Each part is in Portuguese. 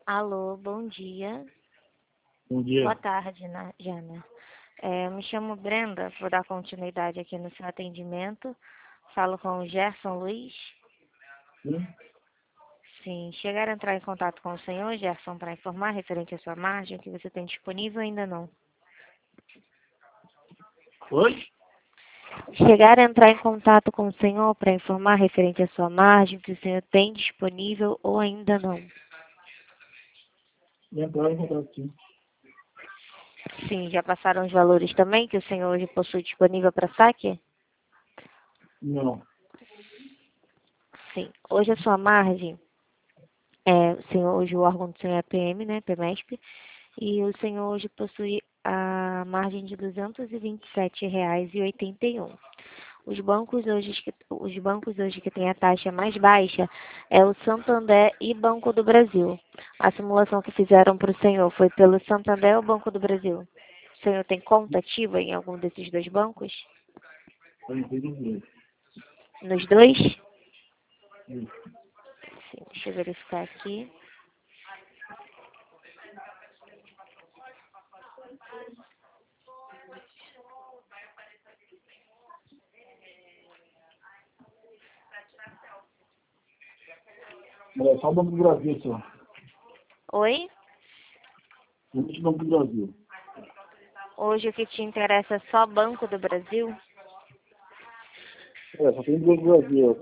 Alô, bom dia. Bom dia. Boa tarde, Jana. Eu me chamo Brenda, vou dar continuidade aqui no seu atendimento. Falo com o Gerson Luiz. Sim? Sim, chegaram a entrar em contato com o senhor, Gerson, para informar referente à sua margem, que você tem disponível ou ainda não? Oi? Chegaram a entrar em contato com o senhor para informar referente à sua margem, que o senhor tem disponível ou ainda não? Entraram em contato, sim. Sim, já passaram os valores também que o senhor hoje possui disponível para saque? Não. Sim, hoje a sua margem, o senhor, hoje o órgão do senhor é PM, né, PEMESP, e o senhor hoje possui a margem de R$ 227,81. Os bancos hoje que têm a taxa mais baixa é o Santander e Banco do Brasil. A simulação que fizeram para o senhor foi pelo Santander ou Banco do Brasil? O senhor tem conta ativa em algum desses dois bancos? Eu entrei nos dois. Nos dois? Isso. Sim, deixa eu verificar aqui. Mas é só o Banco do Brasil, só. Oi? O Banco do Brasil. Hoje o que te interessa é só Banco do Brasil? Só tem dois do Brasil,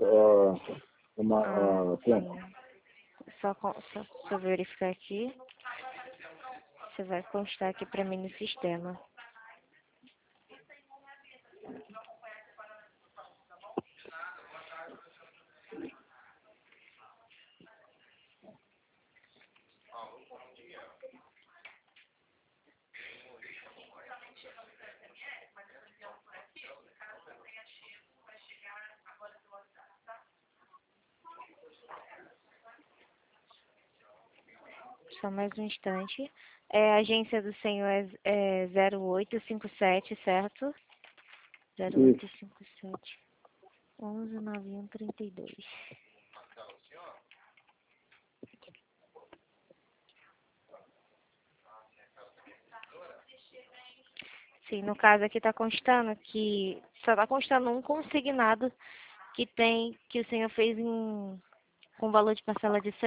a conta. Sim. Só deixa eu verificar aqui. Você vai constar aqui para mim no sistema. Só mais um instante. A agência do senhor é 0857, certo? Isso. 0857 119132. Sim, no caso aqui está constando que só está constando um consignado que o senhor fez com valor de parcela de R$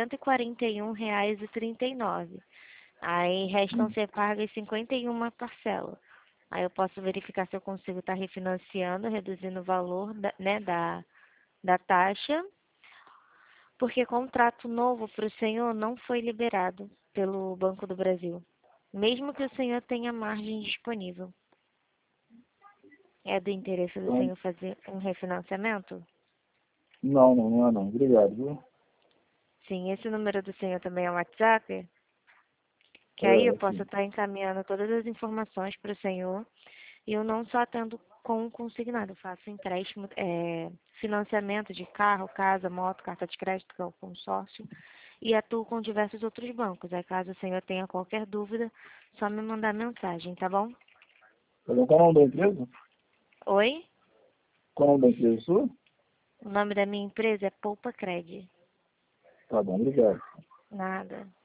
141,39. Aí restam ser pagas 51 parcelas. Aí eu posso verificar se eu consigo estar refinanciando, reduzindo o valor da taxa, porque contrato novo para o senhor não foi liberado pelo Banco do Brasil, mesmo que o senhor tenha margem disponível. É do interesse do Então, senhor fazer um refinanciamento? não é não. Obrigado, viu? Sim, esse número do senhor também é o WhatsApp, que aí eu É, posso sim. estar encaminhando todas as informações para o senhor. E eu não só atendo com consignado, eu faço empréstimo, financiamento de carro, casa, moto, carta de crédito, que é o consórcio, e atuo com diversos outros bancos. Aí caso o senhor tenha qualquer dúvida, só me mandar mensagem, tá bom? Qual é o nome da empresa? Oi? Qual é o nome da empresa sua? O nome da minha empresa é Poupa Cred. Tá bom, obrigado. Nada.